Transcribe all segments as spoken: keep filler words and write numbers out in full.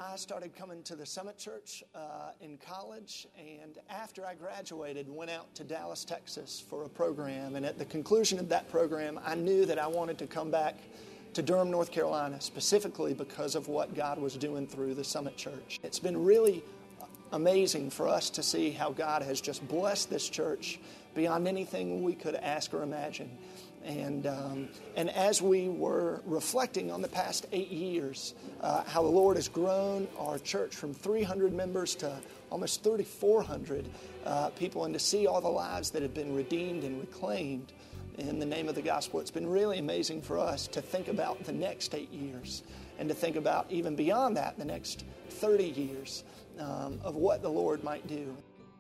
I started coming to the Summit Church uh, in college, and after I graduated, went out to Dallas, Texas for a program. And at the conclusion of that program, I knew that I wanted to come back to Durham, North Carolina, specifically because of what God was doing through the Summit Church. It's been really amazing for us to see how God has just blessed this church beyond anything we could ask or imagine. And um, and as we were reflecting on the past eight years, uh, how the Lord has grown our church from three hundred members to almost thirty-four hundred uh, people, and to see all the lives that have been redeemed and reclaimed in the name of the gospel, it's been really amazing for us to think about the next eight years and to think about even beyond that, the next thirty years um, of what the Lord might do.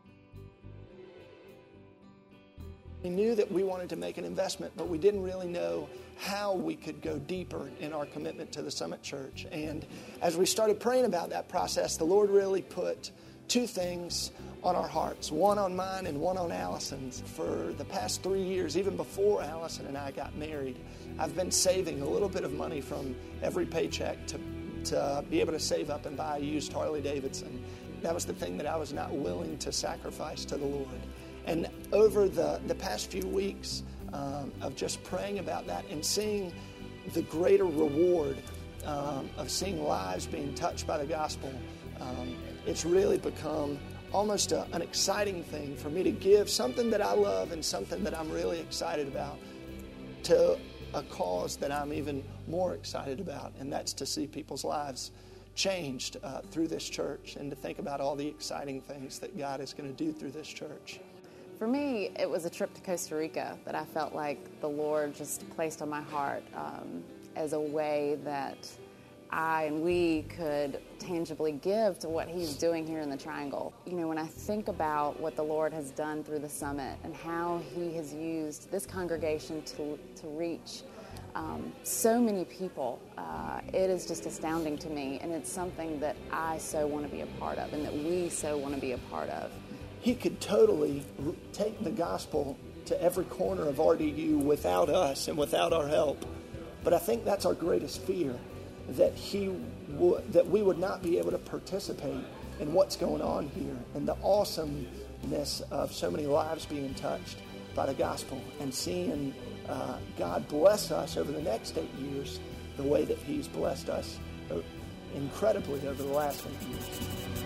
We knew that we wanted to make an investment, but we didn't really know how we could go deeper in our commitment to the Summit Church. And as we started praying about that process, the Lord really put two things on our hearts, one on mine and one on Allison's. For the past three years, even before Allison and I got married, I've been saving a little bit of money from every paycheck to, to be able to save up and buy a used Harley Davidson. That was the thing that I was not willing to sacrifice to the Lord. And over the, the past few weeks um, of just praying about that and seeing the greater reward um, of seeing lives being touched by the gospel, um, it's really become almost a, an exciting thing for me to give something that I love and something that I'm really excited about to a cause that I'm even more excited about, and that's to see people's lives changed uh, through this church and to think about all the exciting things that God is going to do through this church. For me, it was a trip to Costa Rica that I felt like the Lord just placed on my heart um, as a way that I and we could tangibly give to what He's doing here in the Triangle. You know, when I think about what the Lord has done through the Summit and how He has used this congregation to, to reach um, so many people, uh, it is just astounding to me, and it's something that I so want to be a part of and that we so want to be a part of. He could totally take the gospel to every corner of R D U without us and without our help. But I think that's our greatest fear, that he w- that we would not be able to participate in what's going on here and the awesomeness of so many lives being touched by the gospel, and seeing uh, God bless us over the next eight years the way that He's blessed us incredibly over the last eight years.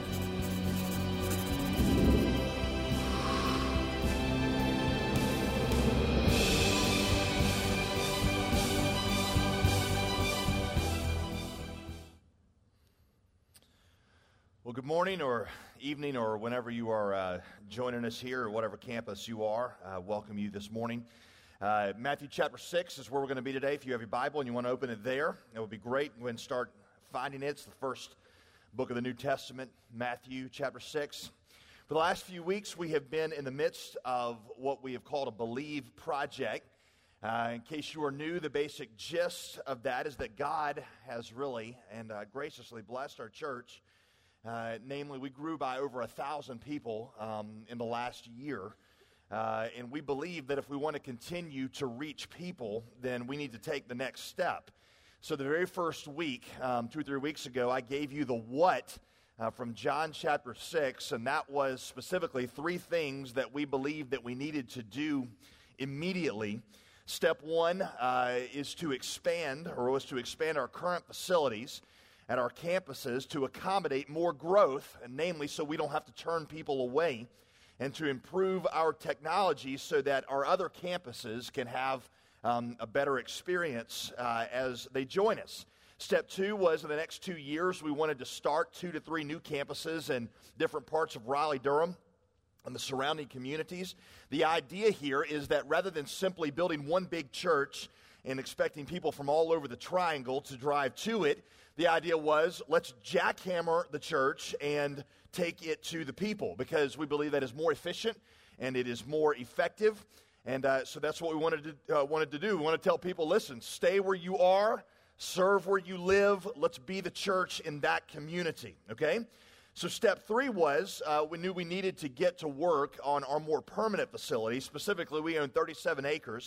Well, good morning or evening or whenever you are uh, joining us here or whatever campus you are. Uh, welcome you this morning. Uh, Matthew chapter six is where we're going to be today. If you have your Bible and you want to open it there, it would be great. Go ahead and start finding it. It's the first book of the New Testament, Matthew chapter six. For the last few weeks, we have been in the midst of what we have called a Believe Project. Uh, in case you are new, the basic gist of that is that God has really and uh, graciously blessed our church. Uh, namely, we grew by over a thousand people um, in the last year, uh, and we believe that if we want to continue to reach people, then we need to take the next step. So the very first week, um, two or three weeks ago, I gave you the what uh, from John chapter six, and that was specifically three things that we believed that we needed to do immediately. Step one uh, is to expand, or was to expand our current facilities at our campuses to accommodate more growth, and namely so we don't have to turn people away, and to improve our technology so that our other campuses can have um, a better experience uh, as they join us. Step two was in the next two years, we wanted to start two to three new campuses in different parts of Raleigh-Durham and the surrounding communities. The idea here is that rather than simply building one big church and expecting people from all over the Triangle to drive to it, the idea was, let's jackhammer the church and take it to the people, because we believe that is more efficient and it is more effective. And uh, so that's what we wanted to, uh, wanted to do. We want to tell people, listen, stay where you are, serve where you live, let's be the church in that community, okay? So step three was, uh, we knew we needed to get to work on our more permanent facilities. Specifically, we own thirty-seven acres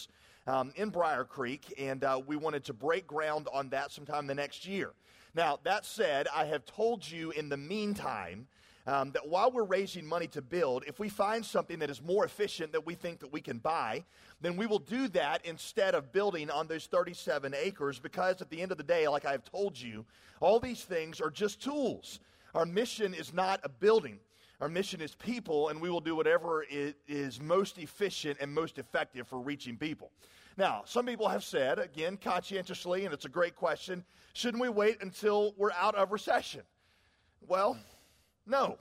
um, in Briar Creek, and uh, we wanted to break ground on that sometime the next year. Now, that said, I have told you in the meantime um, that while we're raising money to build, if we find something that is more efficient that we think that we can buy, then we will do that instead of building on those thirty-seven acres, because at the end of the day, like I have told you, all these things are just tools. Our mission is not a building. Our mission is people, and we will do whatever it is most efficient and most effective for reaching people. Now, some people have said, again, conscientiously, and it's a great question, shouldn't we wait until we're out of recession? Well, no.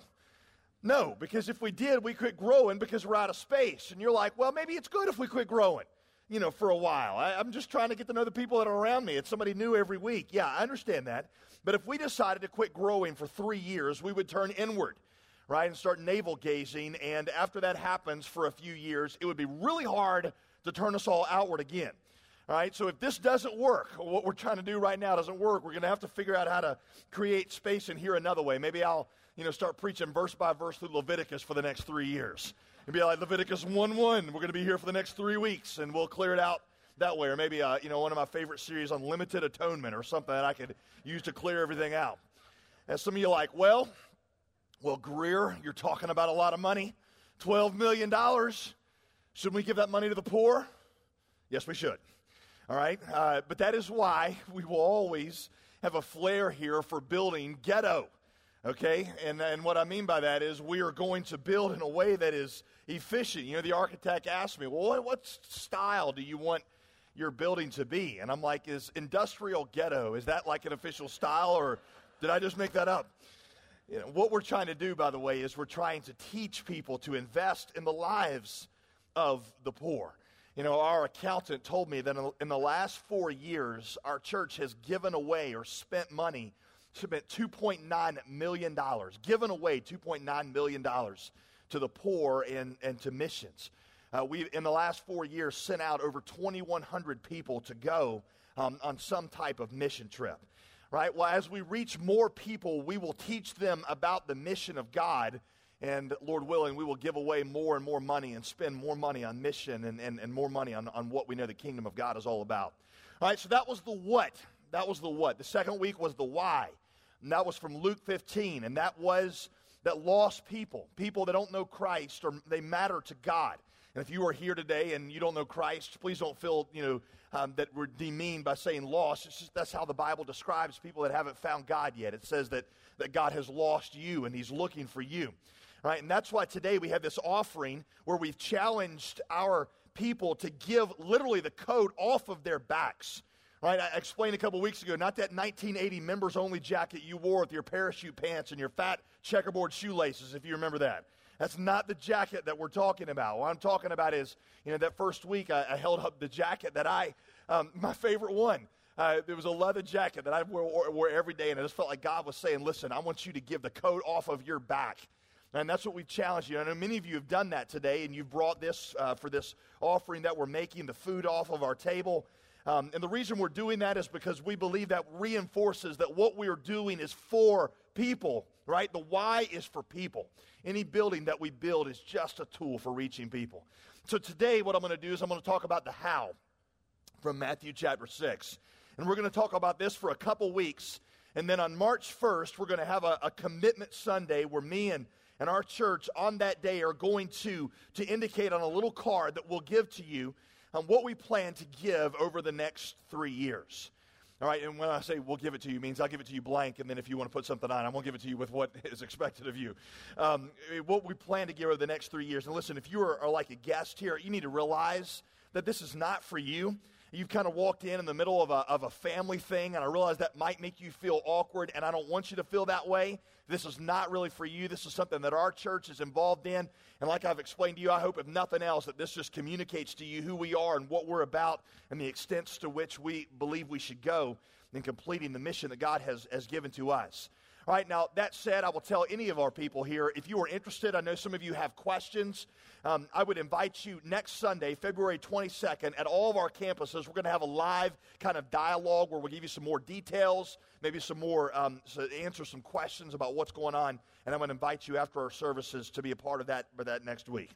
No, because if we did, we quit growing because we're out of space. And you're like, well, maybe it's good if we quit growing, you know, for a while. I, I'm just trying to get to know the people that are around me. It's somebody new every week. Yeah, I understand that. But if we decided to quit growing for three years, we would turn inward, right, and start navel gazing. And after that happens for a few years, it would be really hard to turn us all outward again. All right, so if this doesn't work, or what we're trying to do right now doesn't work, we're going to have to figure out how to create space in here another way. Maybe I'll, you know, start preaching verse by verse through Leviticus for the next three years. It'd be like Leviticus one one. We're going to be here for the next three weeks, and we'll clear it out that way. Or maybe, uh, you know, one of my favorite series on limited atonement or something that I could use to clear everything out. And some of you are like, well, well, Greer, you're talking about a lot of money, twelve million dollars. Shouldn't we give that money to the poor? Yes, we should. All right, uh, but that is why we will always have a flair here for building ghetto, okay? And, and what I mean by that is we are going to build in a way that is efficient. You know, the architect asked me, well, what, what style do you want your building to be? And I'm like, is industrial ghetto, is that like an official style, or did I just make that up? You know, what we're trying to do, by the way, is we're trying to teach people to invest in the lives of the poor. You know, our accountant told me that in the last four years, our church has given away or spent money, spent two point nine million dollars, given away two point nine million dollars to the poor and, and to missions. Uh, we, in the last four years, sent out over twenty-one hundred people to go um, on some type of mission trip. Right? Well, as we reach more people, we will teach them about the mission of God. And Lord willing, we will give away more and more money and spend more money on mission and, and, and more money on, on what we know the kingdom of God is all about. All right, so that was the what. That was the what. The second week was the why. And that was from Luke fifteen. And that was that lost people, people that don't know Christ, or they matter to God. And if you are here today and you don't know Christ, please don't feel, you know, um, that we're demeaned by saying lost. It's just that's how the Bible describes people that haven't found God yet. It says that, that God has lost you and he's looking for you. Right, and that's why today we have this offering where we've challenged our people to give literally the coat off of their backs. Right, I explained a couple weeks ago, not that nineteen eighty members-only jacket you wore with your parachute pants and your fat checkerboard shoelaces, if you remember that. That's not the jacket that we're talking about. What I'm talking about is, you know, that first week I, I held up the jacket that I, um, my favorite one. Uh, there was a leather jacket that I wore, wore every day, and I just felt like God was saying, listen, I want you to give the coat off of your back. And that's what we've challenged you. I know many of you have done that today, and you've brought this uh, for this offering that we're making, the food off of our table. Um, and the reason we're doing that is because we believe that reinforces that what we're doing is for people, right? The why is for people. Any building that we build is just a tool for reaching people. So today what I'm going to do is I'm going to talk about the how from Matthew chapter six. And we're going to talk about this for a couple weeks. And then on March first, we're going to have a, a commitment Sunday where me and And our church on that day are going to, to indicate on a little card that we'll give to you um, what we plan to give over the next three years. All right, and when I say we'll give it to you, it means I'll give it to you blank, and then if you want to put something on, I'm going to give it to you with what is expected of you. Um, what we plan to give over the next three years. And listen, if you are, are like a guest here, you need to realize that this is not for you. You've kind of walked in in the middle of a, of a family thing, and I realize that might make you feel awkward, and I don't want you to feel that way. This is not really for you. This is something that our church is involved in, and like I've explained to you, I hope if nothing else that this just communicates to you who we are and what we're about and the extents to which we believe we should go in completing the mission that God has, has given to us. All right, now, that said, I will tell any of our people here, if you are interested, I know some of you have questions, um, I would invite you next Sunday, February twenty-second, at all of our campuses. We're going to have a live kind of dialogue where we'll give you some more details, maybe some more, um, so answer some questions about what's going on, and I'm going to invite you after our services to be a part of that, for that next week.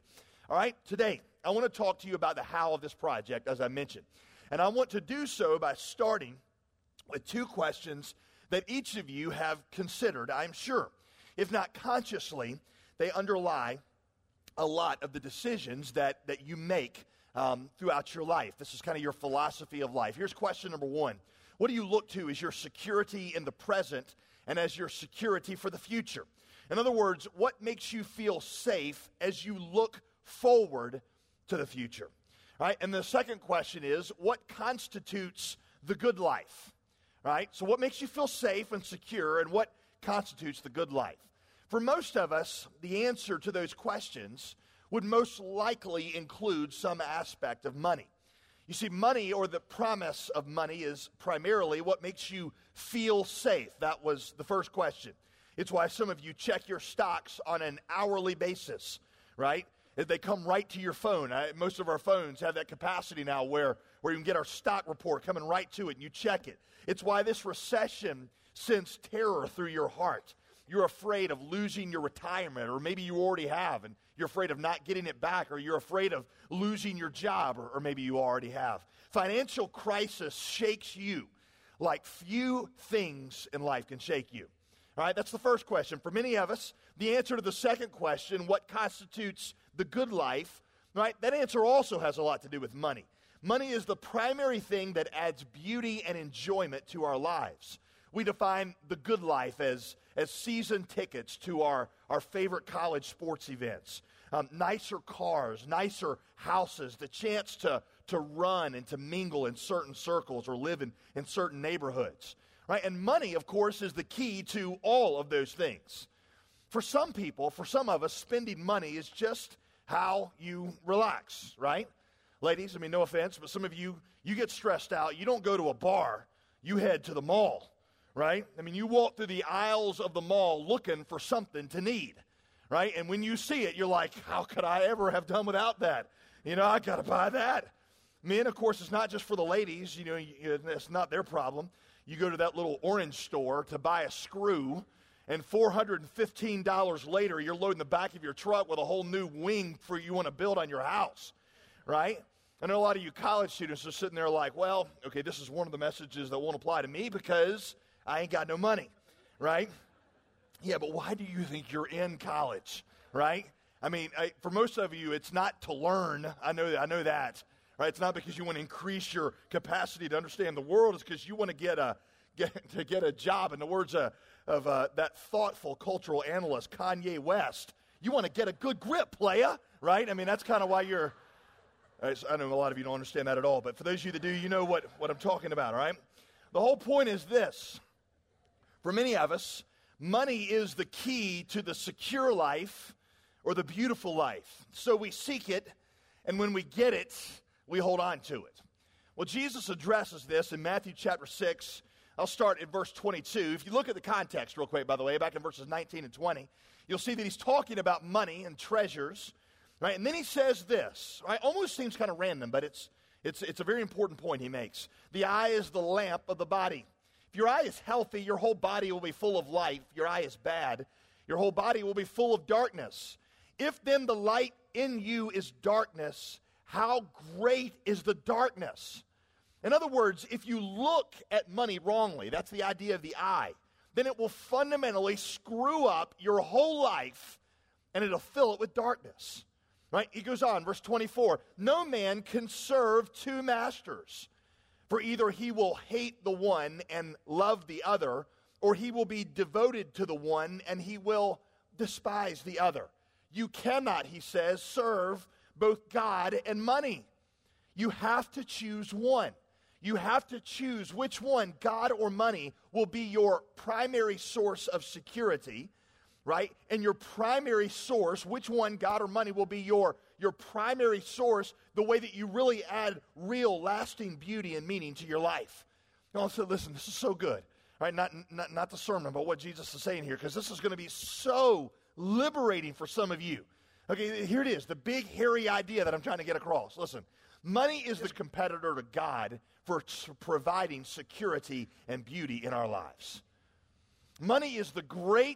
All right, today, I want to talk to you about the how of this project, as I mentioned. And I want to do so by starting with two questions that each of you have considered, I'm sure. If not consciously, they underlie a lot of the decisions that, that you make um, throughout your life. This is kind of your philosophy of life. Here's question number one. What do you look to as your security in the present and as your security for the future? In other words, what makes you feel safe as you look forward to the future? All right? And the second question is, what constitutes the good life? All right? So what makes you feel safe and secure, and what constitutes the good life? For most of us, the answer to those questions would most likely include some aspect of money. You see, money, or the promise of money, is primarily what makes you feel safe. That was the first question. It's why some of you check your stocks on an hourly basis, right? They come right to your phone. I, most of our phones have that capacity now where, where you can get our stock report coming right to it and you check it. It's why this recession sends terror through your heart. You're afraid of losing your retirement, or maybe you already have, and you're afraid of not getting it back, or you're afraid of losing your job, or, or maybe you already have. Financial crisis shakes you like few things in life can shake you. All right, that's the first question. For many of us, the answer to the second question, what constitutes the good life, right, that answer also has a lot to do with money. Money is the primary thing that adds beauty and enjoyment to our lives. We define the good life as, as season tickets to our, our favorite college sports events, um, nicer cars, nicer houses, the chance to, to run and to mingle in certain circles or live in, in certain neighborhoods. Right? And money, of course, is the key to all of those things. For some people, for some of us, spending money is just how you relax, right? Ladies, I mean, no offense, but some of you, you get stressed out. You don't go to a bar. You head to the mall. Right? I mean, you walk through the aisles of the mall looking for something to need, right? And when you see it, you're like, how could I ever have done without that? You know, I got to buy that. Men, of course, it's not just for the ladies. You know, you, it's not their problem. You go to that little orange store to buy a screw, and four hundred fifteen dollars later, you're loading the back of your truck with a whole new wing for you want to build on your house, right? I know a lot of you college students are sitting there like, well, okay, this is one of the messages that won't apply to me because I ain't got no money, right? Yeah, but why do you think you're in college, right? I mean, I, for most of you, it's not to learn. I know, I know that, right? It's not because you want to increase your capacity to understand the world. It's because you want to get a get to get a job. In the words of, of uh, that thoughtful cultural analyst, Kanye West, you want to get a good grip, playa, right? I mean, that's kind of why you're. I know a lot of you don't understand that at all, but for those of you that do, you know what what I'm talking about, all right? The whole point is this. For many of us, money is the key to the secure life or the beautiful life. So we seek it, and when we get it, we hold on to it. Well, Jesus addresses this in Matthew chapter six. I'll start in verse twenty-two. If you look at the context real quick, by the way, back in verses nineteen and twenty, you'll see that he's talking about money and treasures, right? And then he says this, right? Almost seems kind of random, but it's, it's, it's a very important point he makes. The eye is the lamp of the body. If your eye is healthy, your whole body will be full of light. If your eye is bad, your whole body will be full of darkness. If then the light in you is darkness, how great is the darkness? In other words, if you look at money wrongly, that's the idea of the eye, then it will fundamentally screw up your whole life, and it'll fill it with darkness. Right? He goes on, verse twenty-four, no man can serve two masters. For either he will hate the one and love the other, or he will be devoted to the one and he will despise the other. You cannot, he says, serve both God and money. You have to choose one. You have to choose which one, God or money, will be your primary source of security, right? And your primary source, which one, God or money, will be your your primary source, the way that you really add real, lasting beauty and meaning to your life. And also, listen, this is so good, right? Not, not, not the sermon, but what Jesus is saying here, because this is going to be so liberating for some of you. Okay, here it is, the big, hairy idea that I'm trying to get across. Listen, money is the competitor to God for providing security and beauty in our lives. Money is the great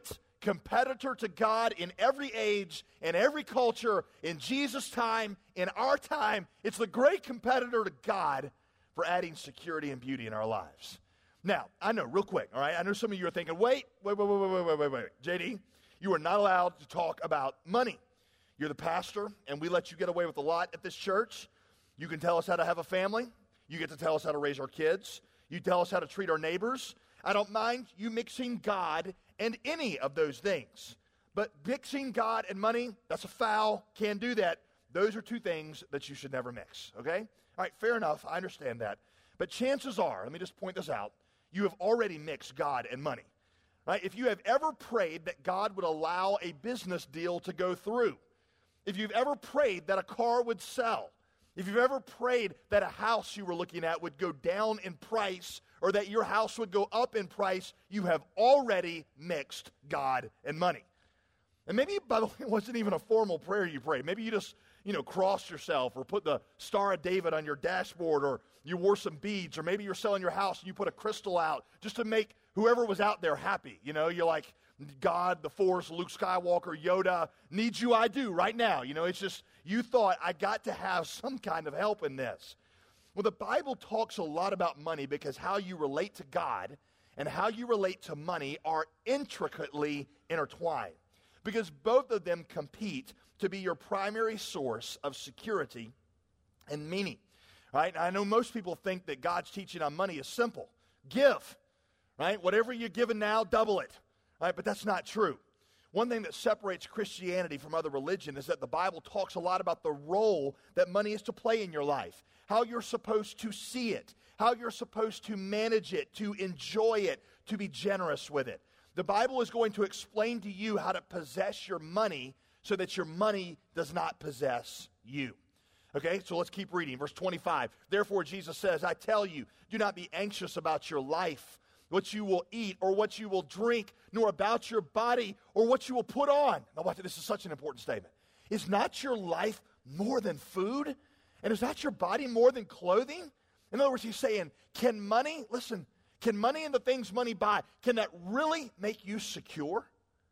competitor to God in every age, in every culture, in Jesus' time, in our time. It's the great competitor to God for adding security and beauty in our lives. Now, I know, real quick, all right, I know some of you are thinking, wait, wait, wait, wait, wait, wait, wait, wait, J D, you are not allowed to talk about money. You're the pastor, and we let you get away with a lot at this church. You can tell us how to have a family. You get to tell us how to raise our kids. You tell us how to treat our neighbors. I don't mind you mixing God and any of those things. But mixing God and money, that's a foul. Can't do that. Those are two things that you should never mix, okay? All right, fair enough. I understand that. But chances are, let me just point this out, you have already mixed God and money. Right? If you have ever prayed that God would allow a business deal to go through, if you've ever prayed that a car would sell, if you've ever prayed that a house you were looking at would go down in price or that your house would go up in price, you have already mixed God and money. And maybe, by the way, it wasn't even a formal prayer you prayed. Maybe you just, you know, crossed yourself or put the Star of David on your dashboard, or you wore some beads, or maybe you're selling your house and you put a crystal out just to make whoever was out there happy. You know, you're like, God, the Force, Luke Skywalker, Yoda, need you, I do, right now. You know, it's just, you thought, I got to have some kind of help in this. Well, the Bible talks a lot about money because how you relate to God and how you relate to money are intricately intertwined, because both of them compete to be your primary source of security and meaning. Right? And I know most people think that God's teaching on money is simple. Give. Right? Whatever you're giving now, double it. Right? But that's not true. One thing that separates Christianity from other religion is that the Bible talks a lot about the role that money is to play in your life, how you're supposed to see it, how you're supposed to manage it, to enjoy it, to be generous with it. The Bible is going to explain to you how to possess your money so that your money does not possess you. Okay, so let's keep reading. Verse twenty-five, therefore Jesus says, I tell you, do not be anxious about your life, what you will eat or what you will drink, nor about your body or what you will put on. Now watch, this is such an important statement. Is not your life more than food? And is not your body more than clothing? In other words, he's saying, can money, listen, can money and the things money buy, can that really make you secure?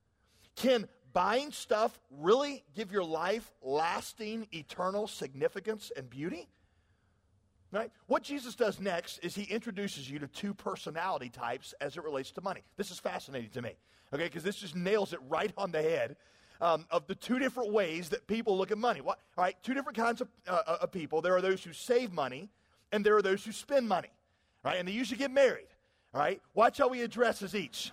Can buying stuff really give your life lasting, eternal significance and beauty? Right? What Jesus does next is he introduces you to two personality types as it relates to money. This is fascinating to me, okay, because this just nails it right on the head um, of the two different ways that people look at money. What? All right, two different kinds of, uh, of people. There are those who save money, and there are those who spend money, right? And they usually get married, all right? Watch how he addresses each.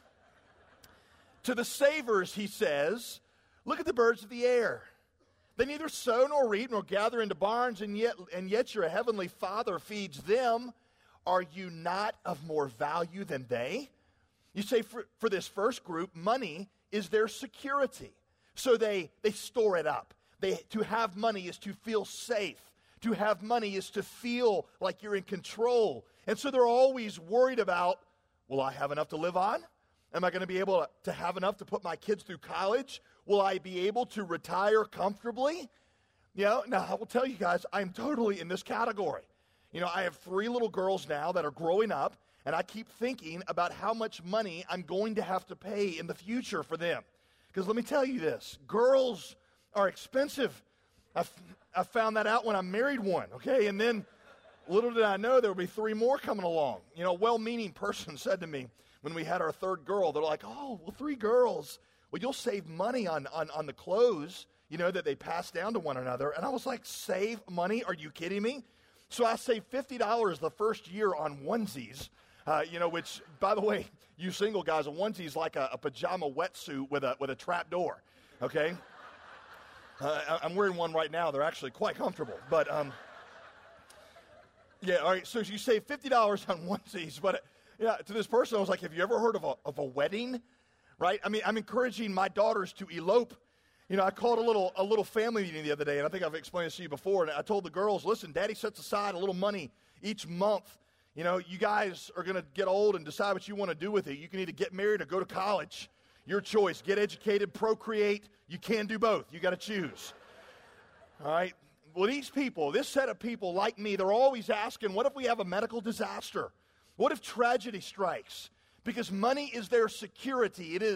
To the savers, he says, look at the birds of the air. They neither sow nor reap nor gather into barns, and yet, and yet your heavenly Father feeds them. Are you not of more value than they? You say for, for this first group, money is their security. So they, they store it up. They, to have money is to feel safe. To have money is to feel like you're in control. And so they're always worried about, will I have enough to live on? Am I going to be able to, to have enough to put my kids through college? Will I be able to retire comfortably? You know, now I will tell you guys, I'm totally in this category. You know, I have three little girls now that are growing up, and I keep thinking about how much money I'm going to have to pay in the future for them. Because let me tell you this, girls are expensive. I, I found that out when I married one, okay? And then little did I know there would be three more coming along. You know, a well-meaning person said to me when we had our third girl, they're like, oh, well, three girls. Well, you'll save money on, on, on the clothes, you know, that they pass down to one another. And I was like, save money? Are you kidding me? So I saved fifty dollars the first year on onesies, uh, you know, which, by the way, you single guys, a onesie is like a, a pajama wetsuit with a, with a trap door, okay? Uh, I'm wearing one right now. They're actually quite comfortable. But, um, yeah, all right, so you save fifty dollars on onesies. But, uh, yeah, to this person, I was like, have you ever heard of a, of a wedding? Right? I mean, I'm encouraging my daughters to elope. You know, I called a little a little family meeting the other day, and I think I've explained this to you before, and I told the girls, listen, Daddy sets aside a little money each month. You know, you guys are going to get old and decide what you want to do with it. You can either get married or go to college. Your choice. Get educated, procreate. You can do both. You got to choose. All right? Well, these people, this set of people like me, they're always asking, what if we have a medical disaster? What if tragedy strikes? Because money is their security. It is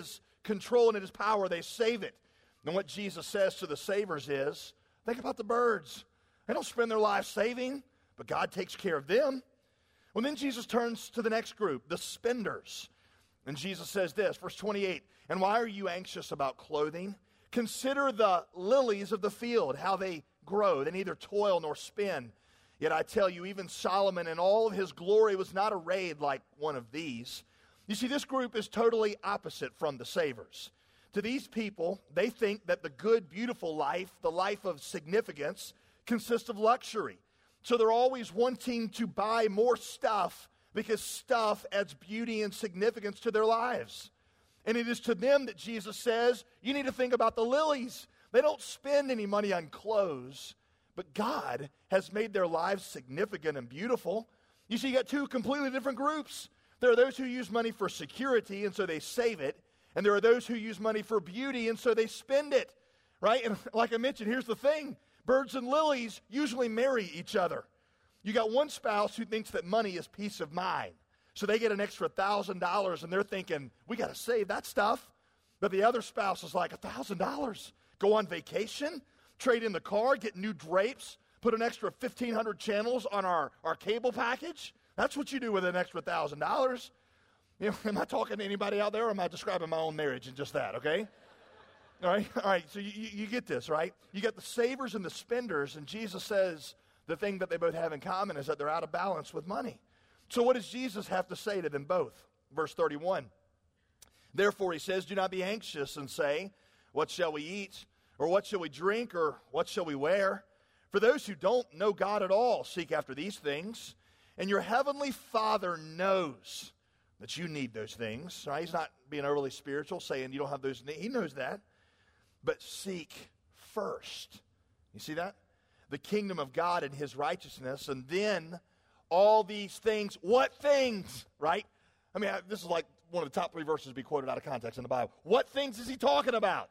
control and in his power, they save it. And what Jesus says to the savers is, think about the birds. They don't spend their lives saving, but God takes care of them. Well, then Jesus turns to the next group, the spenders. And Jesus says this, verse twenty-eight, and why are you anxious about clothing? Consider the lilies of the field, how they grow. They neither toil nor spin. Yet I tell you, even Solomon in all of his glory was not arrayed like one of these. You see, this group is totally opposite from the savers. To these people, they think that the good, beautiful life, the life of significance, consists of luxury. So they're always wanting to buy more stuff because stuff adds beauty and significance to their lives. And it is to them that Jesus says, you need to think about the lilies. They don't spend any money on clothes, but God has made their lives significant and beautiful. You see, you got two completely different groups. There are those who use money for security, and so they save it. And there are those who use money for beauty, and so they spend it, right? And like I mentioned, here's the thing. Birds and lilies usually marry each other. You got one spouse who thinks that money is peace of mind. So they get an extra one thousand dollars, and they're thinking, we got to save that stuff. But the other spouse is like, one thousand dollars? Go on vacation, trade in the car, get new drapes, put an extra fifteen hundred channels on our, our cable package? That's what you do with an extra one thousand dollars. You know, am I talking to anybody out there, or am I describing my own marriage and just that, okay? All right, all right, so you, you get this, right? You got the savers and the spenders, and Jesus says the thing that they both have in common is that they're out of balance with money. So what does Jesus have to say to them both? Verse thirty-one. Therefore, he says, do not be anxious and say, what shall we eat? Or what shall we drink? Or what shall we wear? For those who don't know God at all seek after these things. And your heavenly Father knows that you need those things. Right? He's not being overly spiritual, saying you don't have those needs. He knows that. But seek first. You see that? The kingdom of God and his righteousness, and then all these things. What things? Right? I mean, this is like one of the top three verses to be quoted out of context in the Bible. What things is he talking about?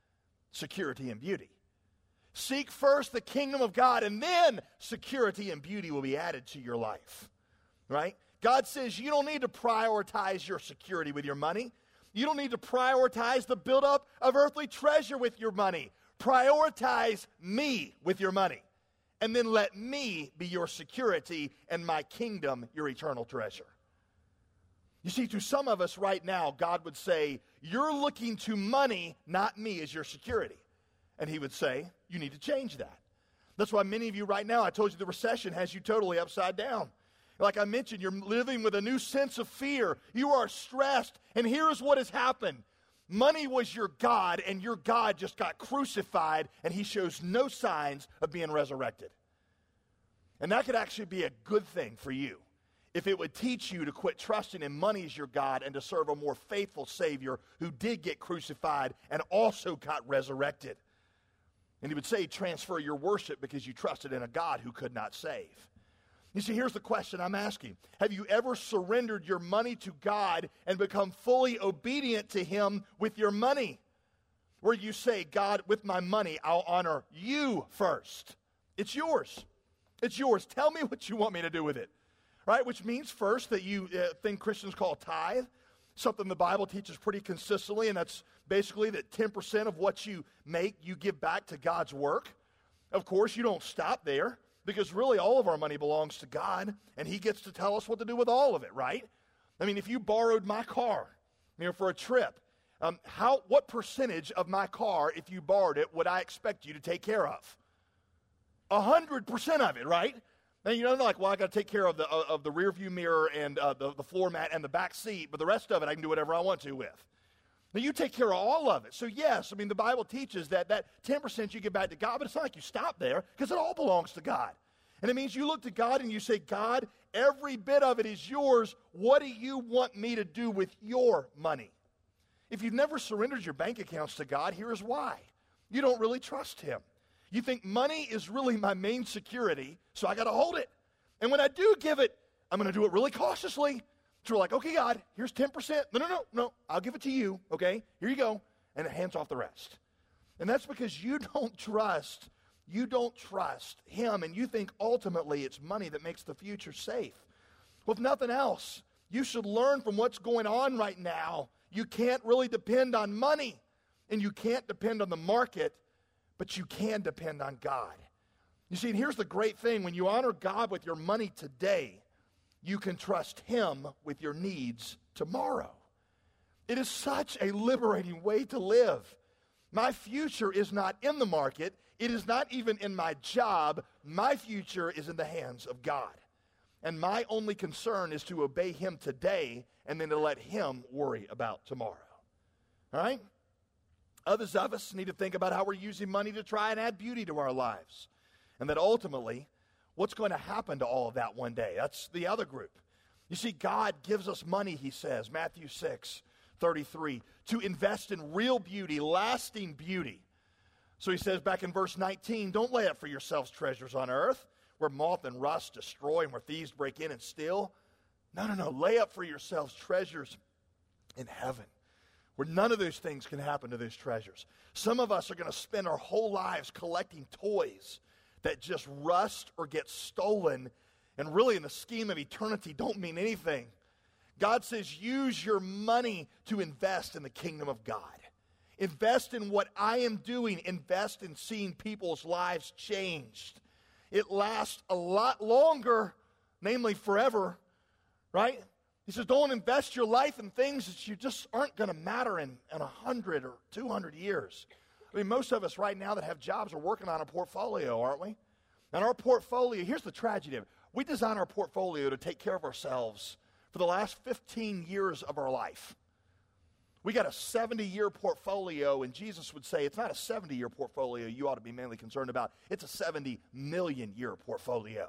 Security and beauty. Seek first the kingdom of God, and then security and beauty will be added to your life. Right? God says you don't need to prioritize your security with your money. You don't need to prioritize the buildup of earthly treasure with your money. Prioritize me with your money. And then let me be your security and my kingdom your eternal treasure. You see, to some of us right now, God would say, you're looking to money, not me, as your security. And he would say, you need to change that. That's why many of you right now, I told you the recession has you totally upside down. Like I mentioned, you're living with a new sense of fear. You are stressed. And here's what has happened. Money was your God, and your God just got crucified, and he shows no signs of being resurrected. And that could actually be a good thing for you if it would teach you to quit trusting in money as your God and to serve a more faithful Savior who did get crucified and also got resurrected. And he would say, transfer your worship because you trusted in a God who could not save. You see, here's the question I'm asking. Have you ever surrendered your money to God and become fully obedient to him with your money? Where you say, God, with my money, I'll honor you first. It's yours. It's yours. Tell me what you want me to do with it. Right? Which means first that you, uh, thing Christians call tithe, something the Bible teaches pretty consistently, and that's basically that ten percent of what you make, you give back to God's work. Of course, you don't stop there, because really all of our money belongs to God, and he gets to tell us what to do with all of it, right? I mean, if you borrowed my car, you know, for a trip, um, how, what percentage of my car, if you borrowed it, would I expect you to take care of? A hundred percent of it, right? Now, you know, like, well, I got to take care of the uh, of the rear view mirror and uh, the, the floor mat and the back seat, but the rest of it I can do whatever I want to with. Now, you take care of all of it. So, yes, I mean, the Bible teaches that that ten percent you give back to God, but it's not like you stop there, because it all belongs to God. And it means you look to God and you say, God, every bit of it is yours. What do you want me to do with your money? If you've never surrendered your bank accounts to God, here's why. You don't really trust him. You think money is really my main security, so I got to hold it. And when I do give it, I'm going to do it really cautiously. So we're like, okay, God, here's ten percent. No, no, no, no, I'll give it to you, okay? Here you go. And it hands off the rest. And that's because you don't trust, you don't trust him, and you think ultimately it's money that makes the future safe. Well, if nothing else, you should learn from what's going on right now. You can't really depend on money, and you can't depend on the market, but you can depend on God. You see, and here's the great thing. When you honor God with your money today, you can trust Him with your needs tomorrow. It is such a liberating way to live. My future is not in the market. It is not even in my job. My future is in the hands of God. And my only concern is to obey Him today and then to let Him worry about tomorrow. All right? Others of us need to think about how we're using money to try and add beauty to our lives. And that ultimately, what's going to happen to all of that one day? That's the other group. You see, God gives us money, He says, Matthew six thirty-three, to invest in real beauty, lasting beauty. So He says back in verse nineteen, don't lay up for yourselves treasures on earth, where moth and rust destroy and where thieves break in and steal. No, no, no. Lay up for yourselves treasures in heaven, where none of those things can happen to those treasures. Some of us are going to spend our whole lives collecting toys that just rust or get stolen, and really in the scheme of eternity don't mean anything. God says, use your money to invest in the kingdom of God. Invest in what I am doing. Invest in seeing people's lives changed. It lasts a lot longer, namely forever, right? He says, don't invest your life in things that you just aren't going to matter in, in one hundred or two hundred years. I mean, most of us right now that have jobs are working on a portfolio, aren't we? And our portfolio, here's the tragedy of it. We design our portfolio to take care of ourselves for the last fifteen years of our life. We got a seventy-year portfolio, and Jesus would say it's not a seventy-year portfolio you ought to be mainly concerned about. It's a seventy million year portfolio.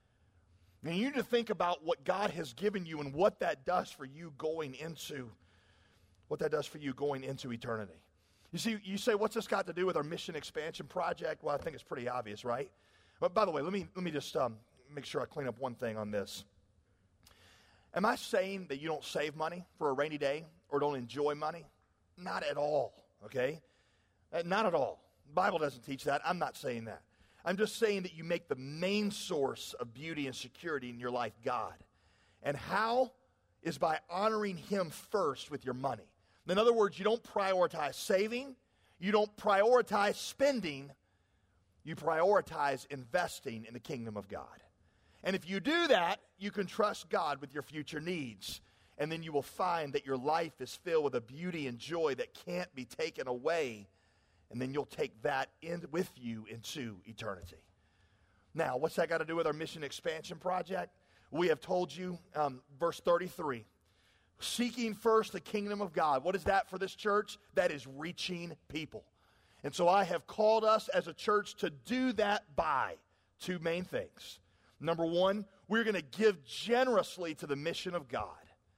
And you need to think about what God has given you and what that does for you going into, what that does for you going into eternity. You see, you say, what's this got to do with our mission expansion project? Well, I think it's pretty obvious, right? But by the way, let me let me just um, make sure I clean up one thing on this. Am I saying that you don't save money for a rainy day or don't enjoy money? Not at all, okay? Uh, not at all. The Bible doesn't teach that. I'm not saying that. I'm just saying that you make the main source of beauty and security in your life God. And how is by honoring Him first with your money. In other words, you don't prioritize saving. You don't prioritize spending. You prioritize investing in the kingdom of God. And if you do that, you can trust God with your future needs. And then you will find that your life is filled with a beauty and joy that can't be taken away. And then you'll take that in with you into eternity. Now, what's that got to do with our mission expansion project? We have told you, um, verse thirty-three, seeking first the kingdom of God. What is that for this church? That is reaching people. And so I have called us as a church to do that by two main things. Number one, we're going to give generously to the mission of God,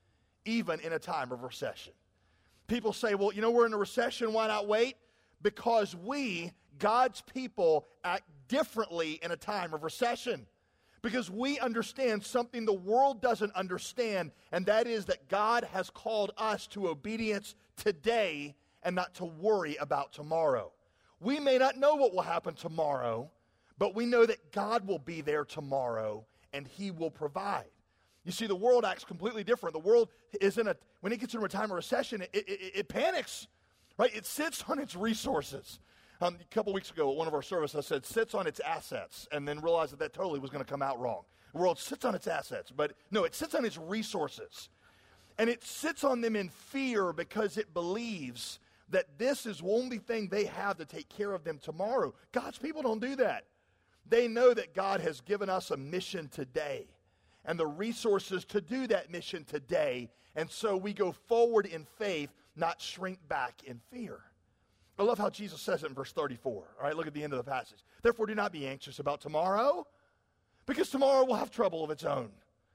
even in a time of recession. People say, well, you know, we're in a recession, why not wait? Because we, God's people, act differently in a time of recession. Because we understand something the world doesn't understand, and that is that God has called us to obedience today and not to worry about tomorrow. We may not know what will happen tomorrow, but we know that God will be there tomorrow and He will provide. You see, the world acts completely different. The world is in a, when it gets into a time of recession, it, it, it panics, right? It sits on its resources. Um, a couple weeks ago at one of our services, I said, sits on its assets, and then realized that that totally was going to come out wrong. The world sits on its assets, but no, it sits on its resources. And it sits on them in fear because it believes that this is the only thing they have to take care of them tomorrow. God's people don't do that. They know that God has given us a mission today and the resources to do that mission today. And so we go forward in faith, not shrink back in fear. I love how Jesus says it in verse thirty-four. All right, look at the end of the passage. Therefore, do not be anxious about tomorrow, because tomorrow will have trouble of its own.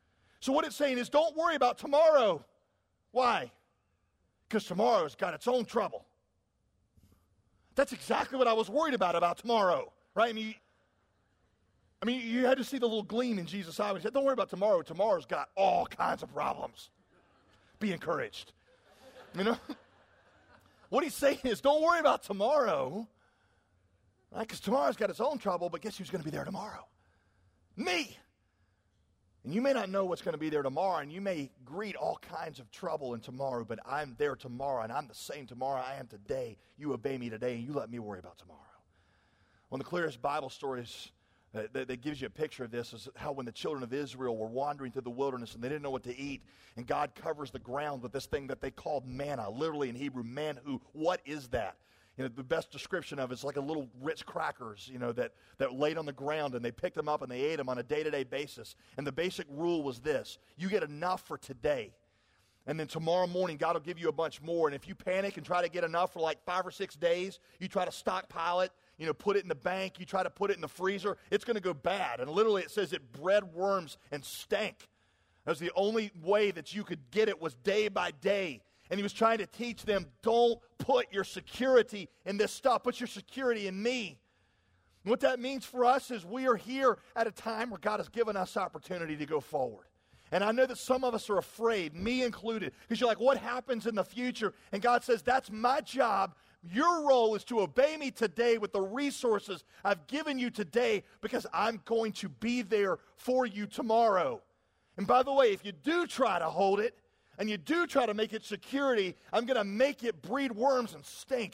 So what it's saying is, don't worry about tomorrow. Why? Because tomorrow's got its own trouble. That's exactly what I was worried about about tomorrow, right? I mean, I mean, you had to see the little gleam in Jesus' eye. He said, don't worry about tomorrow. Tomorrow's got all kinds of problems. Be encouraged. You know? What he's saying is, don't worry about tomorrow, right? Because tomorrow's got its own trouble, but guess who's going to be there tomorrow? Me. And you may not know what's going to be there tomorrow, and you may greet all kinds of trouble in tomorrow, but I'm there tomorrow, and I'm the same tomorrow I am today. You obey me today, and you let me worry about tomorrow. One of the clearest Bible stories that, that, that gives you a picture of this is how when the children of Israel were wandering through the wilderness and they didn't know what to eat, and God covers the ground with this thing that they called manna, literally in Hebrew, manhu. What is that? You know, the best description of it is like a little Ritz crackers, you know, that, that laid on the ground, and they picked them up and they ate them on a day-to-day basis. And the basic rule was this: you get enough for today, and then tomorrow morning God will give you a bunch more. And if you panic and try to get enough for like five or six days, you try to stockpile it, you know, put it in the bank, you try to put it in the freezer, it's going to go bad. And literally it says it bred worms and stank. That was the only way that you could get it, was day by day. And he was trying to teach them, don't put your security in this stuff. Put your security in me. And what that means for us is we are here at a time where God has given us opportunity to go forward. And I know that some of us are afraid, me included, because you're like, what happens in the future? And God says, that's my job. Your role is to obey me today with the resources I've given you today, because I'm going to be there for you tomorrow. And by the way, if you do try to hold it, and you do try to make it security, I'm going to make it breed worms and stink.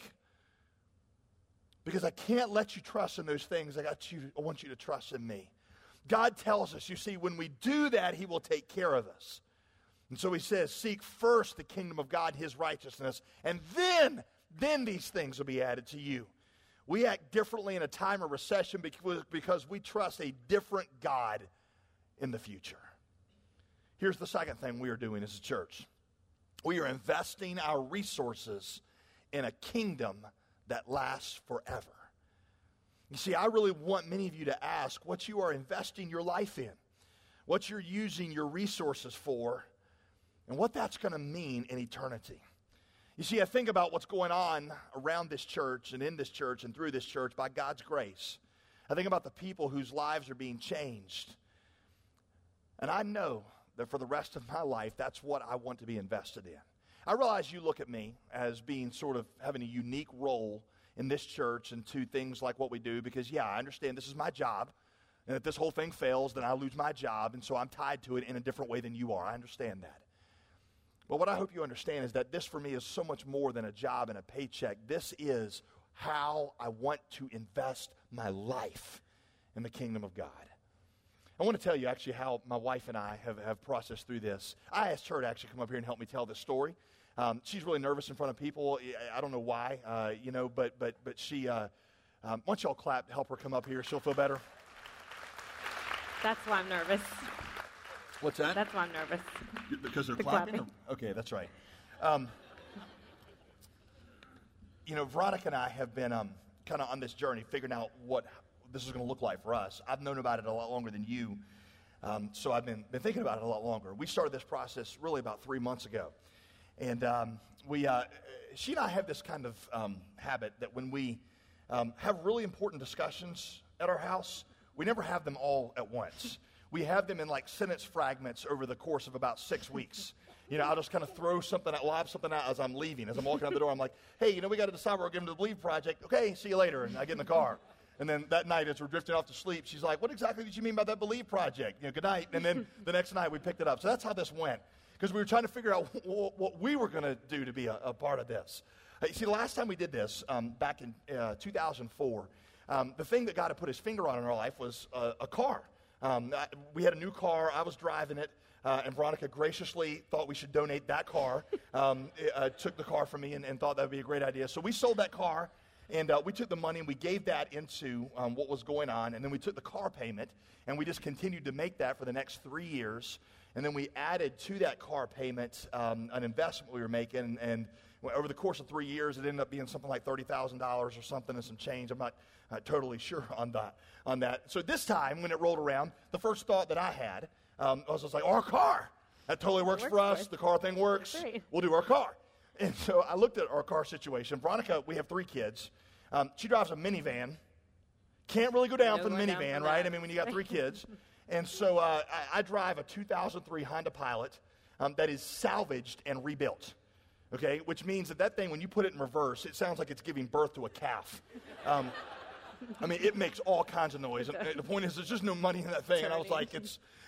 Because I can't let you trust in those things. I got you. I want you to trust in me. God tells us, you see, when we do that, he will take care of us. And so he says, seek first the kingdom of God, his righteousness, and then, then these things will be added to you. We act differently in a time of recession because, because we trust a different God in the future. Here's the second thing we are doing as a church. We are investing our resources in a kingdom that lasts forever. You see, I really want many of you to ask what you are investing your life in, what you're using your resources for, and what that's going to mean in eternity. You see, I think about what's going on around this church and in this church and through this church by God's grace. I think about the people whose lives are being changed. And I know that for the rest of my life, that's what I want to be invested in. I realize you look at me as being sort of having a unique role in this church and to things like what we do, because, yeah, I understand this is my job, and if this whole thing fails, then I lose my job, and so I'm tied to it in a different way than you are. I understand that. But what I hope you understand is that this, for me, is so much more than a job and a paycheck. This is how I want to invest my life in the kingdom of God. I want to tell you actually how my wife and I have, have processed through this. I asked her to actually come up here and help me tell this story. Um, she's really nervous in front of people. I don't know why, uh, you know, but but but she, uh, um, why don't y'all clap to help her come up here? She'll feel better. That's why I'm nervous. What's that? That's why I'm nervous. Because they're the clapping? clapping. Or, okay, that's right. Um, you know, Veronica and I have been um, kind of on this journey, figuring out what this is going to look like for us. I've known about it a lot longer than you, um, so I've been, been thinking about it a lot longer. We started this process really about three months ago, and um, we, uh, she and I have this kind of um, habit that when we um, have really important discussions at our house, we never have them all at once. We have them in like sentence fragments over the course of about six weeks. You know, I'll just kind of throw something out, lob something out as I'm leaving. As I'm walking out the door, I'm like, hey, you know, we got to decide what we're giving to the Believe Project. Okay, see you later. And I get in the car. And then that night, as we're drifting off to sleep, she's like, what exactly did you mean by that Believe Project? You know, good night. And then the next night, we picked it up. So that's how this went, because we were trying to figure out what, what we were going to do to be a, a part of this. Uh, you see, the last time we did this, um, back in uh, two thousand four, um, the thing that God had put his finger on in our life was uh, a car. Um, I, we had a new car. I was driving it. Uh, and Veronica graciously thought we should donate that car, um, uh, took the car from me and, and thought that would be a great idea. So we sold that car. And uh, we took the money and we gave that into um, what was going on. And then we took the car payment and we just continued to make that for the next three years. And then we added to that car payment um, an investment we were making. And, and over the course of three years, it ended up being something like thirty thousand dollars or something and some change. I'm not uh, totally sure on that, on that. So this time when it rolled around, the first thought that I had um, was, I was like, our car. That totally works, works for us. Right. The car thing works. Right. We'll do our car. And so I looked at our car situation. Veronica, we have three kids. Um, she drives a minivan. Can't really go down no for the minivan, right? I mean, when you got three kids. And so uh, I, I drive a two thousand three Honda Pilot um, that is salvaged and rebuilt, okay? Which means that that thing, when you put it in reverse, it sounds like it's giving birth to a calf. Um, I mean, it makes all kinds of noise. And the point is, there's just no money in that thing. And I was like, it's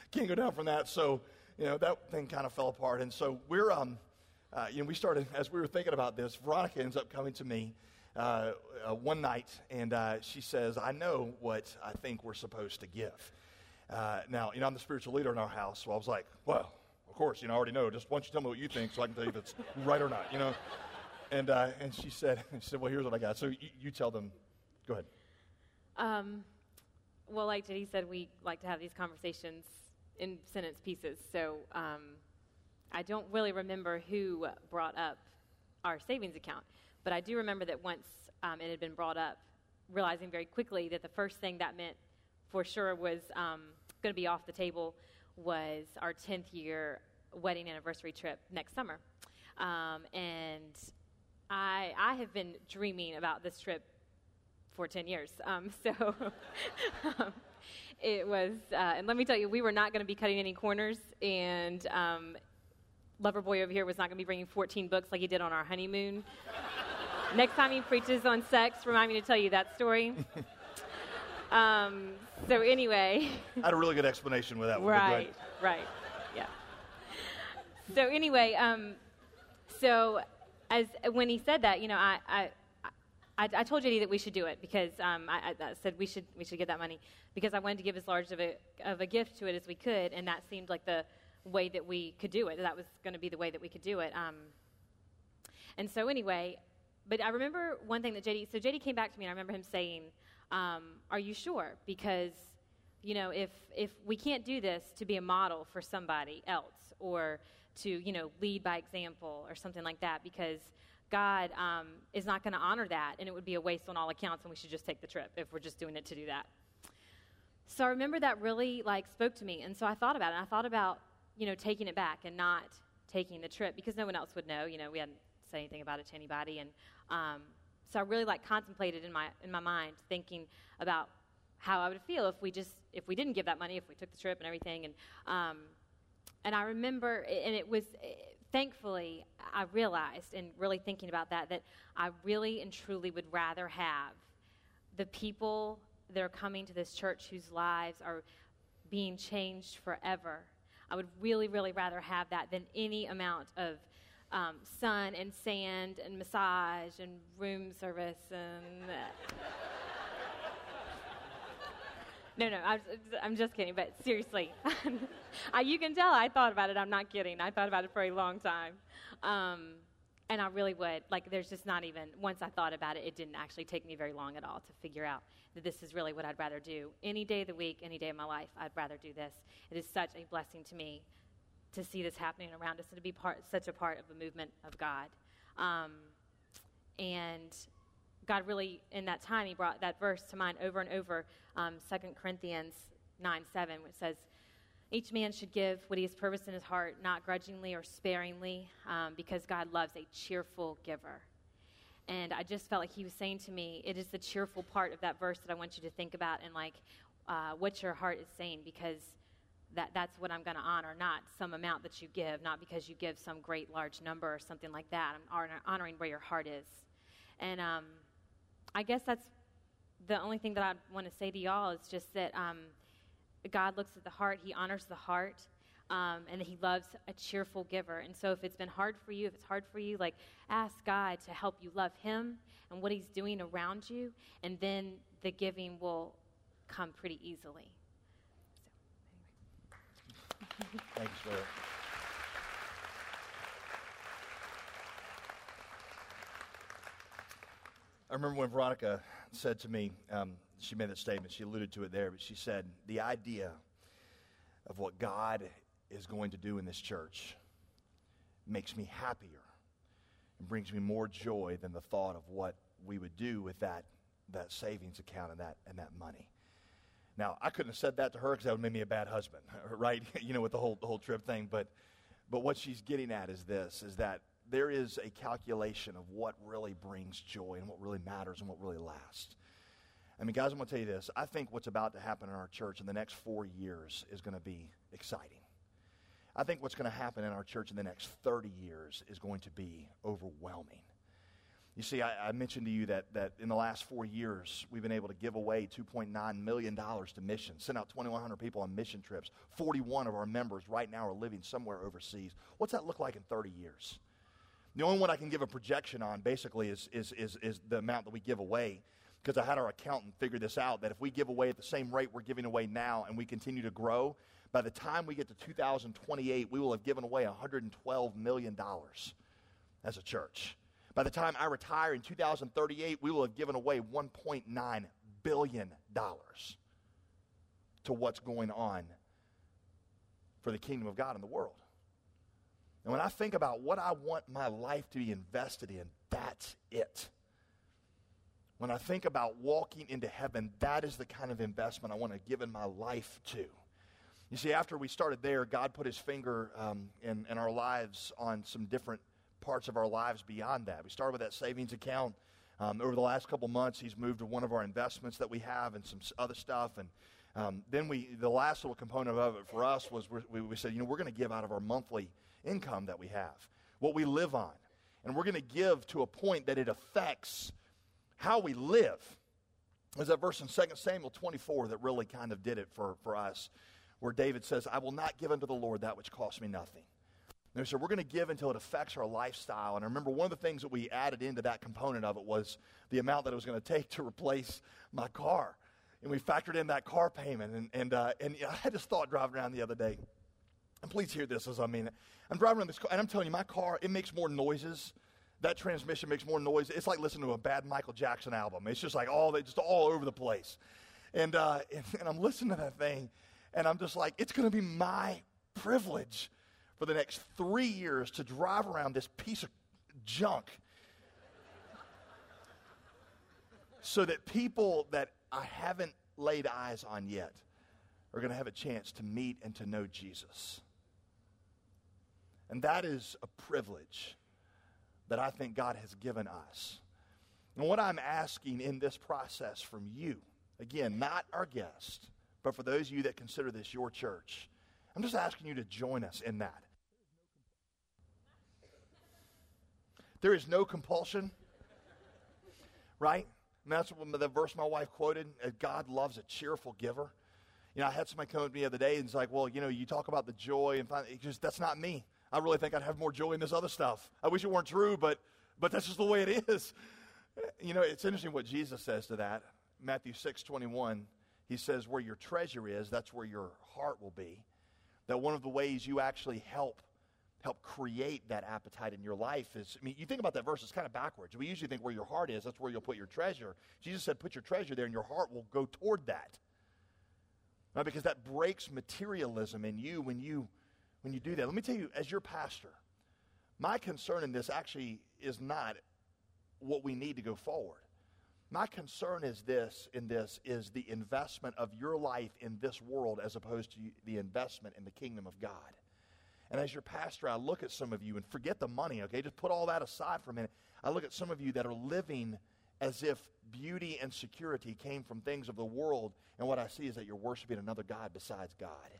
can't go down from that. So, you know, that thing kind of fell apart. And so we're, um, uh, you know, we started, as we were thinking about this, Veronica ends up coming to me uh, uh, one night, and uh, she says, I know what I think we're supposed to give. Uh, now, you know, I'm the spiritual leader in our house, so I was like, well, of course, you know, I already know. Just why don't you tell me what you think so I can tell you if it's right or not, you know. And uh, and she said, she said, well, here's what I got. So you, you tell them. Go ahead. Um, well, like J D said, we like to have these conversations in sentence pieces. So um, I don't really remember who brought up our savings account, but I do remember that once um, it had been brought up, realizing very quickly that the first thing that meant for sure was um, going to be off the table was our tenth year wedding anniversary trip next summer. Um, and I, I have been dreaming about this trip for ten years. Um, so um, it was, uh, and let me tell you, we were not going to be cutting any corners, and um, Loverboy over here was not going to be bringing fourteen books like he did on our honeymoon. Next time he preaches on sex, remind me to tell you that story. um, so anyway. I had a really good explanation with that one. Right, right, yeah. So anyway, um, so as when he said that, you know, I, I, I, I told J D that we should do it because um, I, I said we should we should get that money because I wanted to give as large of a of a gift to it as we could, and that seemed like the way that we could do it. That was going to be the way that we could do it. Um, and so anyway, but I remember one thing that J D. So J D came back to me, and I remember him saying, um, "Are you sure? Because you know, if if we can't do this to be a model for somebody else, or to, you know, lead by example or something like that, because God um, is not going to honor that, and it would be a waste on all accounts, and we should just take the trip if we're just doing it to do that." So I remember that really, like, spoke to me, and so I thought about it, and I thought about, you know, taking it back and not taking the trip, because no one else would know. You know, we hadn't said anything about it to anybody, and um, so I really, like, contemplated in my in my mind, thinking about how I would feel if we just, if we didn't give that money, if we took the trip and everything, and um, And I remember, and it was, thankfully, I realized, in really thinking about that, that I really and truly would rather have the people that are coming to this church whose lives are being changed forever. I would really, really rather have that than any amount of um, sun and sand and massage and room service and... No, no, I was, I'm just kidding, but seriously. I, you can tell I thought about it. I'm not kidding. I thought about it for a long time. Um, and I really would. Like, there's just not even, once I thought about it, it didn't actually take me very long at all to figure out that this is really what I'd rather do. Any day of the week, any day of my life, I'd rather do this. It is such a blessing to me to see this happening around us and to be part, such a part of the movement of God. Um, and... God really, in that time, he brought that verse to mind over and over, um, Second Corinthians nine seven, which says, each man should give what he has purposed in his heart, not grudgingly or sparingly, um, because God loves a cheerful giver. And I just felt like he was saying to me, it is the cheerful part of that verse that I want you to think about and, like, uh, what your heart is saying, because that, that's what I'm going to honor, not some amount that you give, not because you give some great large number or something like that. I'm honor- honoring where your heart is. And, um, I guess that's the only thing that I want to say to y'all is just that um, God looks at the heart, he honors the heart, um, and that he loves a cheerful giver. And so if it's been hard for you, if it's hard for you, like, ask God to help you love him and what he's doing around you, and then the giving will come pretty easily. So, anyway. Thanks, Sarah. I remember when Veronica said to me, um, she made that statement, she alluded to it there, but she said, the idea of what God is going to do in this church makes me happier and brings me more joy than the thought of what we would do with that, that savings account and that, and that money. Now, I couldn't have said that to her because that would make me a bad husband, right? You know, with the whole, the whole trip thing, but, but what she's getting at is this, is that there is a calculation of what really brings joy and what really matters and what really lasts. I mean, guys, I'm going to tell you this. I think what's about to happen in our church in the next four years is going to be exciting. I think what's going to happen in our church in the next thirty years is going to be overwhelming. You see, I, I mentioned to you that, that in the last four years, we've been able to give away two point nine million dollars to missions, send out twenty-one hundred people on mission trips. forty-one of our members right now are living somewhere overseas. What's that look like in thirty years? The only one I can give a projection on, basically, is, is, is, is the amount that we give away, because I had our accountant figure this out, that if we give away at the same rate we're giving away now and we continue to grow, by the time we get to two thousand twenty-eight, we will have given away one hundred twelve million dollars as a church. By the time I retire in two thousand thirty-eight, we will have given away one point nine billion dollars to what's going on for the kingdom of God in the world. And when I think about what I want my life to be invested in, that's it. When I think about walking into heaven, that is the kind of investment I want to give in my life to. You see, after we started there, God put his finger um, in, in our lives on some different parts of our lives beyond that. We started with that savings account. Um, over the last couple months, he's moved to one of our investments that we have and some other stuff. And um, then we, the last little component of it for us was we, we said, you know, we're going to give out of our monthly income that we have, what we live on. And we're going to give to a point that it affects how we live. There's that verse in Second Samuel twenty-four that really kind of did it for, for us, where David says, I will not give unto the Lord that which costs me nothing. And so we're going to give until it affects our lifestyle. And I remember one of the things that we added into that component of it was the amount that it was going to take to replace my car. And we factored in that car payment. And and uh, and you know, I had this thought driving around the other day. And please hear this as I mean it. I'm driving around this car, and I'm telling you, my car, it makes more noises. That transmission makes more noise. It's like listening to a bad Michael Jackson album. It's just like all, just all over the place. And, uh, and, and I'm listening to that thing, and I'm just like, it's going to be my privilege for the next three years to drive around this piece of junk so that people that I haven't laid eyes on yet are going to have a chance to meet and to know Jesus. And that is a privilege that I think God has given us. And what I'm asking in this process from you, again, not our guest, but for those of you that consider this your church, I'm just asking you to join us in that. There is no compulsion, right? And that's what the verse my wife quoted, God loves a cheerful giver. You know, I had somebody come to me the other day and it's like, well, you know, you talk about the joy and find, it just, that's not me. I really think I'd have more joy in this other stuff. I wish it weren't true, but but that's just the way it is. You know, it's interesting what Jesus says to that. Matthew six twenty-one, he says, where your treasure is, that's where your heart will be. That one of the ways you actually help help create that appetite in your life is, I mean, you think about that verse, it's kind of backwards. We usually think where your heart is, that's where you'll put your treasure. Jesus said, put your treasure there, and your heart will go toward that. Right? Because that breaks materialism in you when you When you do that. Let me tell you, as your pastor, my concern in this actually is not what we need to go forward. My concern is this, in this, is the investment of your life in this world as opposed to the investment in the kingdom of God. And as your pastor, I look at some of you, and forget the money, okay? Just put all that aside for a minute. I look at some of you that are living as if beauty and security came from things of the world, and what I see is that you're worshiping another God besides God.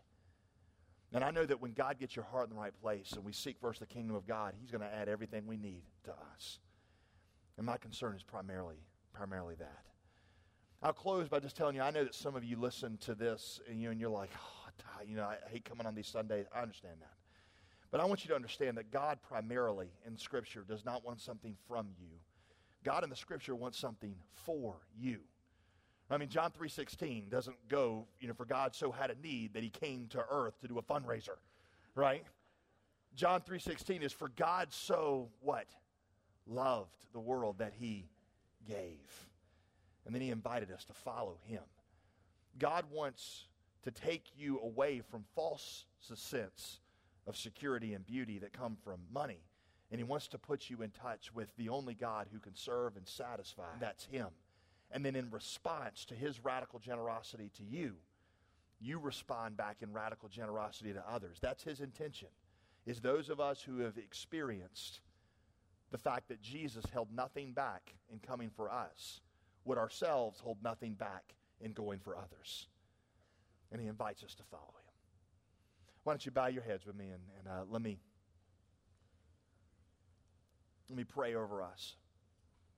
And I know that when God gets your heart in the right place and we seek first the kingdom of God, he's going to add everything we need to us. And my concern is primarily, primarily that. I'll close by just telling you, I know that some of you listen to this and, you, and you're like, oh, you know, I hate coming on these Sundays. I understand that. But I want you to understand that God primarily in Scripture does not want something from you. God in the Scripture wants something for you. I mean, John three sixteen doesn't go, you know, for God so had a need that he came to earth to do a fundraiser, right? John three sixteen is for God so, what? Loved the world that he gave. And then he invited us to follow him. God wants to take you away from false sense of security and beauty that come from money. And he wants to put you in touch with the only God who can serve and satisfy. That's him. And then in response to his radical generosity to you, you respond back in radical generosity to others. That's his intention, is those of us who have experienced the fact that Jesus held nothing back in coming for us would ourselves hold nothing back in going for others. And he invites us to follow him. Why don't you bow your heads with me and, and uh, let me let me pray over us.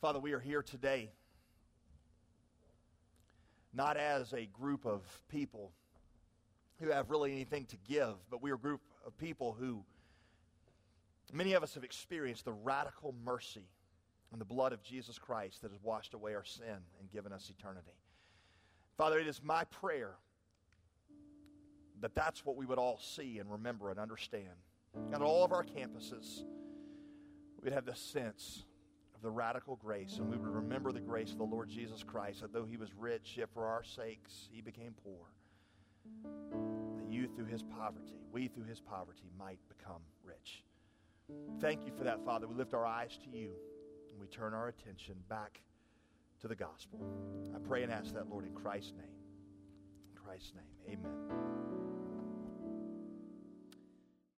Father, we are here today not as a group of people who have really anything to give, but we are a group of people who, many of us have experienced the radical mercy and the blood of Jesus Christ that has washed away our sin and given us eternity. Father, it is my prayer that that's what we would all see and remember and understand. And at all of our campuses, we'd have this sense of the radical grace, and we would remember the grace of the Lord Jesus Christ, that though he was rich, yet for our sakes he became poor, that you through his poverty, we through his poverty might become rich. Thank you for that, Father. We lift our eyes to you, and we turn our attention back to the gospel. I pray and ask that, Lord, in Christ's name. In Christ's name, amen.